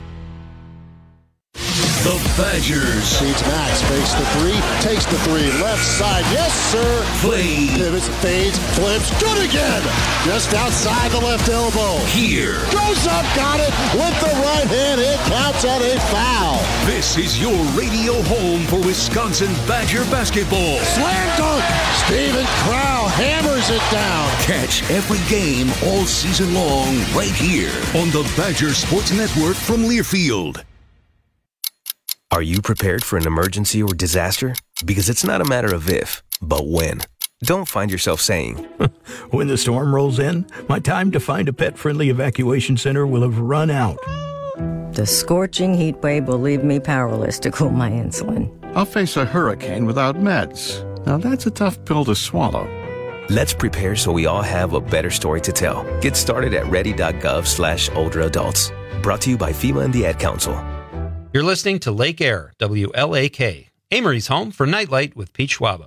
The Badgers. Seeds Max, fakes the 3, takes the 3, left side, yes sir. Play. Pivots, fades, flips, good again. Just outside the left elbow. Here. Goes up, got it, with the right hand, it counts at a foul. This is your radio home for Wisconsin Badger basketball. Slam dunk, Steven Crow hammers it down. Catch every game all season long right here on the Badger Sports Network from Learfield. Are you prepared for an emergency or disaster? Because it's not a matter of if, but when. Don't find yourself saying, when the storm rolls in, my time to find a pet-friendly evacuation center will have run out. The scorching heat wave will leave me powerless to cool my insulin. I'll face a hurricane without meds. Now that's a tough pill to swallow. Let's prepare so we all have a better story to tell. Get started at ready.gov/older adults. Brought to you by FEMA and the Ad Council. You're listening to Lake Air, WLAK, Amory's home for Nightlight with Pete Schwaba.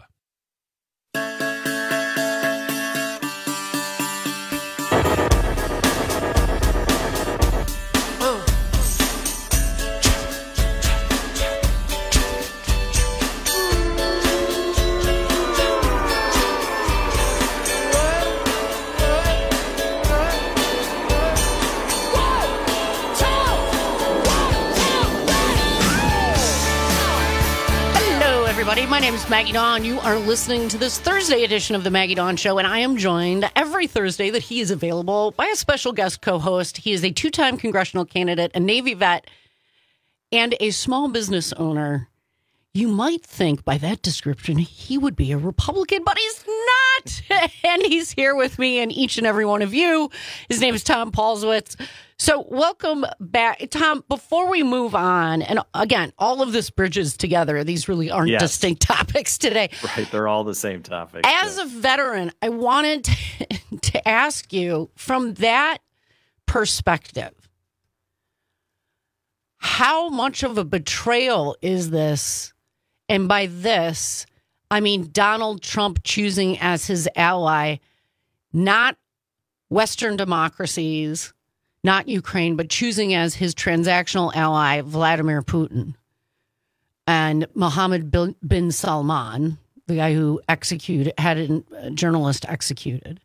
My name is Maggie Dawn. You are listening to this Thursday edition of the Maggie Dawn Show, and I am joined every Thursday that he is available by a special guest co-host. He is a 2-time congressional candidate, a Navy vet, and a small business owner. You might think by that description he would be a Republican, but he's not. And he's here with me and each and every one of you. His name is Tom Paulswitz. So welcome back. Tom, before we move on, and again, all of this bridges together. These really aren't distinct topics today. Right, they're all the same topic. As a veteran, I wanted to ask you from that perspective, how much of a betrayal is this? And by this, I mean Donald Trump choosing as his ally, not Western democracies, not Ukraine, but choosing as his transactional ally, Vladimir Putin and Mohammed bin Salman, the guy who had a journalist executed.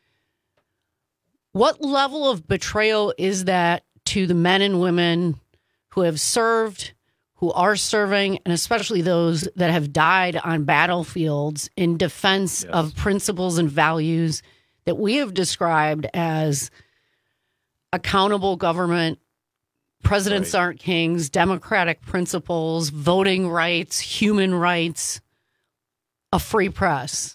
What level of betrayal is that to the men and women who have served, who are serving, and especially those that have died on battlefields in defense of principles and values that we have described as accountable government, presidents aren't kings, democratic principles, voting rights, human rights, a free press.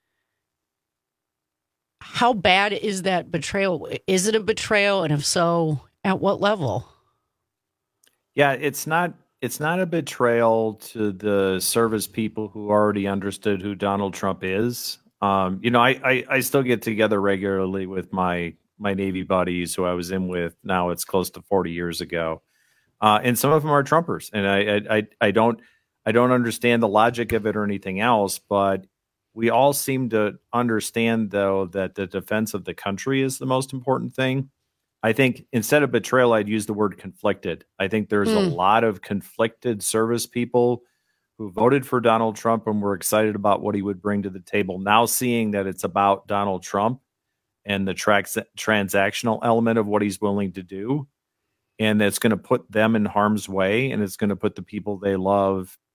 How bad is that betrayal? Is it a betrayal? And if so, at what level? Yeah, it's not a betrayal to the service people who already understood who Donald Trump is. I still get together regularly with my Navy buddies who I was in with. Now it's close to 40 years ago, and some of them are Trumpers, and I don't understand the logic of it or anything else. But we all seem to understand, though, that the defense of the country is the most important thing. I think instead of betrayal, I'd use the word conflicted. I think there's a lot of conflicted service people who voted for Donald Trump and were excited about what he would bring to the table. Now seeing that it's about Donald Trump and the transactional element of what he's willing to do, and it's going to put them in harm's way, and it's going to put the people they love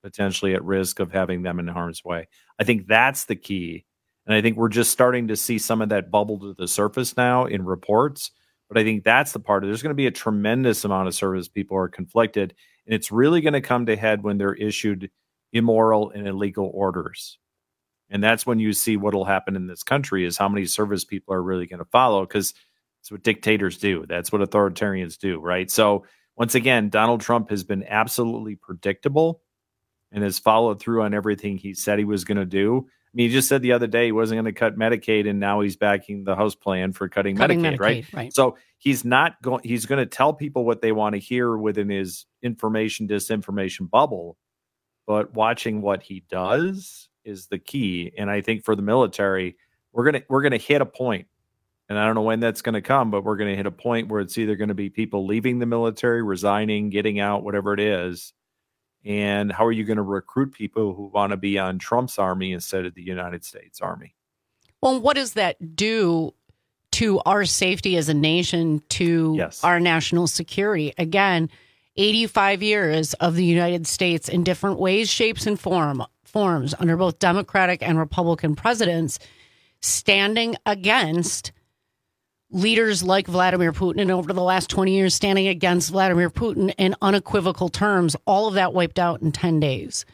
potentially at risk of having them in harm's way. I think that's the key. And I think we're just starting to see some of that bubble to the surface now in reports. But I think that's the part. There's going to be a tremendous amount of service people are conflicted. And it's really going to come to head when they're issued immoral and illegal orders. And that's when you see what will happen in this country is how many service people are really going to follow, because it's what dictators do. That's what authoritarians do, right? So once again, Donald Trump has been absolutely predictable and has followed through on everything he said he was going to do. I mean, he just said the other day he wasn't going to cut Medicaid, and now he's backing the House plan for cutting Medicaid, right? So he's not going. He's going to tell people what they want to hear within his information disinformation bubble, but watching what he does is the key. And I think for the military, we're gonna hit a point, and I don't know when that's going to come, but we're going to hit a point where it's either going to be people leaving the military, resigning, getting out, whatever it is. And how are you going to recruit people who want to be on Trump's army instead of the United States Army? Well, what does that do to our safety as a nation, to our national security? Again, 85 years of the United States in different ways, shapes, and forms under both Democratic and Republican presidents standing against leaders like Vladimir Putin, and over the last 20 years standing against Vladimir Putin in unequivocal terms, all of that wiped out in 10 days.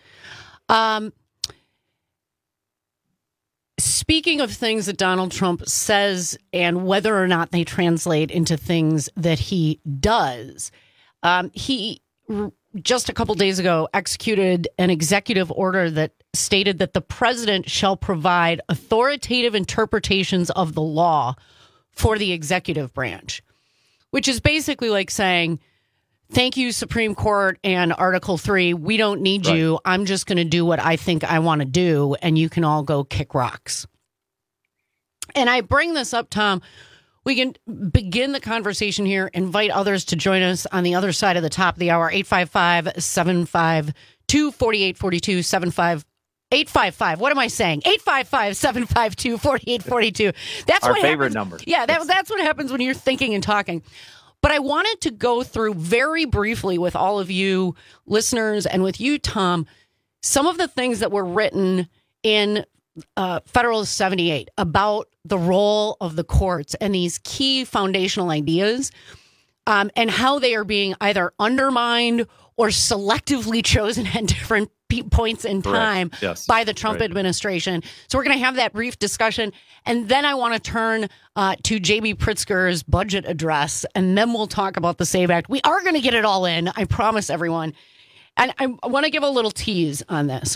Speaking of things that Donald Trump says and whether or not they translate into things that he does, he just a couple days ago executed an executive order that stated that the president shall provide authoritative interpretations of the law for the executive branch, which is basically like saying, thank you, Supreme Court and Article 3. We don't need you. I'm just going to do what I think I want to do, and you can all go kick rocks. And I bring this up, Tom. We can begin the conversation here, invite others to join us on the other side of the top of the hour, 855-752-4842, 855. What am I saying? 855-752-4842. That's our what favorite happens. number. Yeah, that's what happens when you're thinking and talking. But I wanted to go through very briefly with all of you listeners and with you, Tom, some of the things that were written in Federalist 78 about the role of the courts and these key foundational ideas, and how they are being either undermined or selectively chosen at different points in time by the Trump administration. So we're going to have that brief discussion. And then I want to turn to J.B. Pritzker's budget address, and then we'll talk about the SAVE Act. We are going to get it all in, I promise everyone. And I want to give a little tease on this.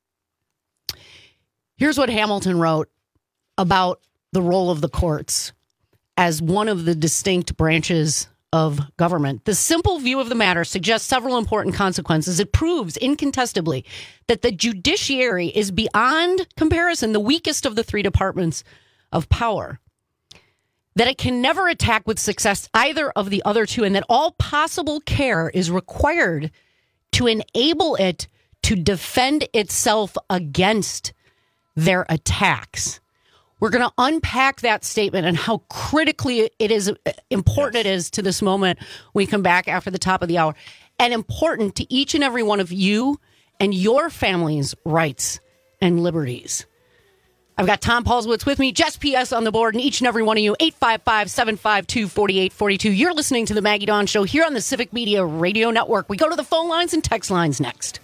Here's what Hamilton wrote about the role of the courts as one of the distinct branches of government. The simple view of the matter suggests several important consequences. It proves incontestably that the judiciary is beyond comparison the weakest of the three departments of power, that it can never attack with success either of the other two, and that all possible care is required to enable it to defend itself against their attacks. We're going to unpack that statement and how critically it is important it is to this moment when we come back after the top of the hour, and important to each and every one of you and your family's rights and liberties. I've got Tom Paulswitz with me, Jess P.S. on the board, and each and every one of you, 855-752-4842. You're listening to The Maggie Dawn Show here on the Civic Media Radio Network. We go to the phone lines and text lines next.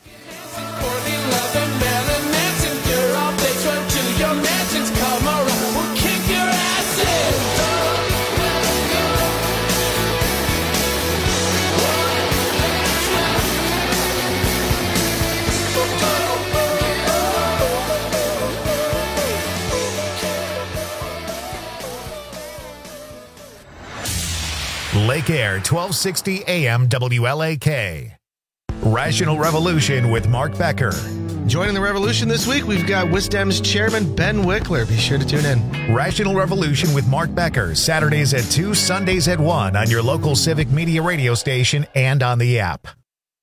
Lake Air, 1260 AM WLAK. Rational Revolution with Mark Becker. Joining the revolution this week, we've got WISDEM's chairman, Ben Wickler. Be sure to tune in. Rational Revolution with Mark Becker, Saturdays at 2, Sundays at 1 on your local Civic Media radio station and on the app.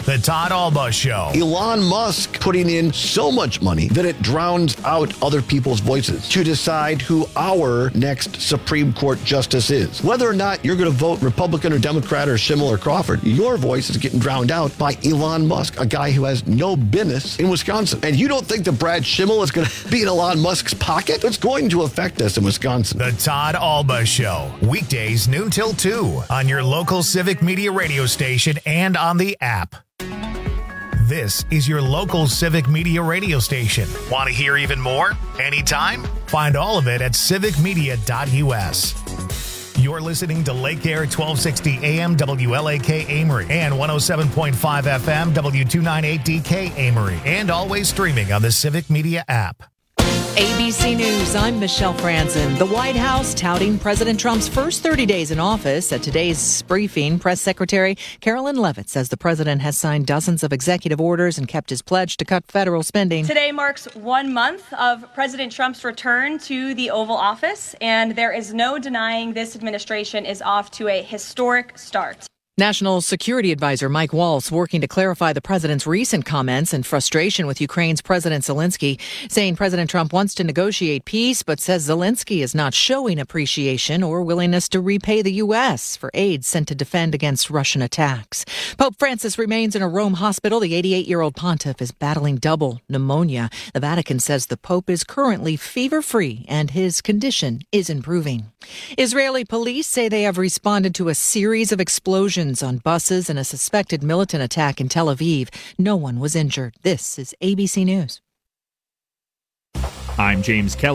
The Todd Alba Show. Elon Musk putting in so much money that it drowns out other people's voices to decide who our next Supreme Court justice is. Whether or not you're going to vote Republican or Democrat or Schimmel or Crawford, your voice is getting drowned out by Elon Musk, a guy who has no business in Wisconsin. And you don't think that Brad Schimmel is going to be in Elon Musk's pocket? It's going to affect us in Wisconsin. The Todd Alba Show. Weekdays noon till 2 on your local Civic Media radio station and on the app. This is your local Civic Media radio station. Want to hear even more? Anytime? Find all of it at civicmedia.us. You're listening to Lake Air 1260 AM WLAK Amory and 107.5 FM W298DK Amory, and always streaming on the Civic Media app. ABC News, I'm Michelle Franzen. The White House touting President Trump's first 30 days in office. At today's briefing, Press Secretary Carolyn Levitt says the president has signed dozens of executive orders and kept his pledge to cut federal spending. Today marks 1 month of President Trump's return to the Oval Office, and there is no denying this administration is off to a historic start. National Security Advisor Mike Waltz working to clarify the president's recent comments and frustration with Ukraine's President Zelensky, saying President Trump wants to negotiate peace, but says Zelensky is not showing appreciation or willingness to repay the U.S. for aid sent to defend against Russian attacks. Pope Francis remains in a Rome hospital. The 88-year-old pontiff is battling double pneumonia. The Vatican says the Pope is currently fever-free and his condition is improving. Israeli police say they have responded to a series of explosions on buses in a suspected militant attack in Tel Aviv. No one was injured. This is ABC News. I'm James Kelly.